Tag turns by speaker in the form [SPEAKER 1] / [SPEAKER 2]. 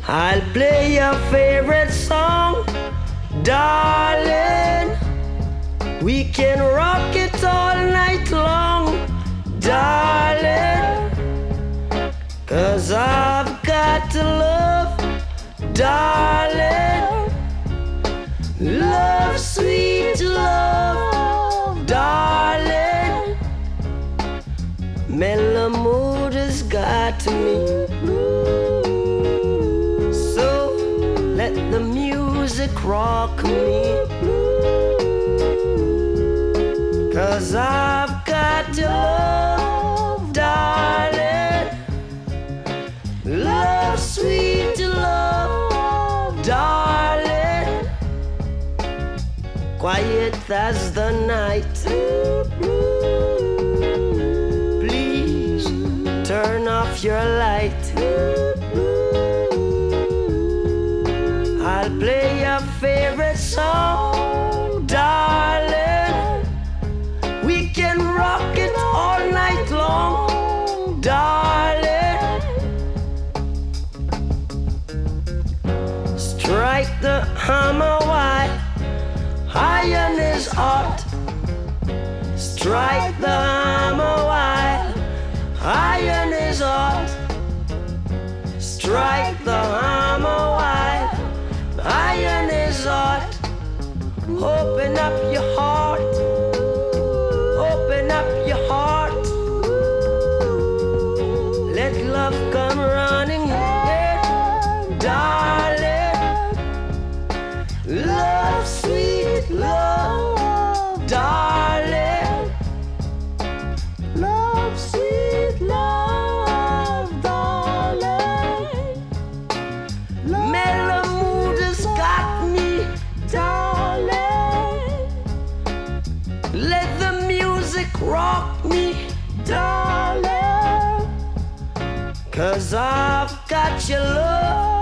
[SPEAKER 1] I'll play your favorite song, darling. We can rock it all night long, darling. 'Cause I've got to love, darling. Love, sweet love, darling. Mellow mood has got me. So let the music rock me. 'Cause I've got to love, darling. Love, sweet love, darling. Quiet as the night. Please turn off your light. I'll play your favorite song, darling. We can rock it all night long, darling. Strike the hammer while iron is hot. Strike the hammer while iron is hot. Strike the hammer while iron is hot. Open up your heart. Open up your heart. Let love come running in, darling. Love, sweet love, darling. Love, sweet love, darling. Mellow mood has got me, darling. Let the music rock me, darling. 'Cause I've got your love,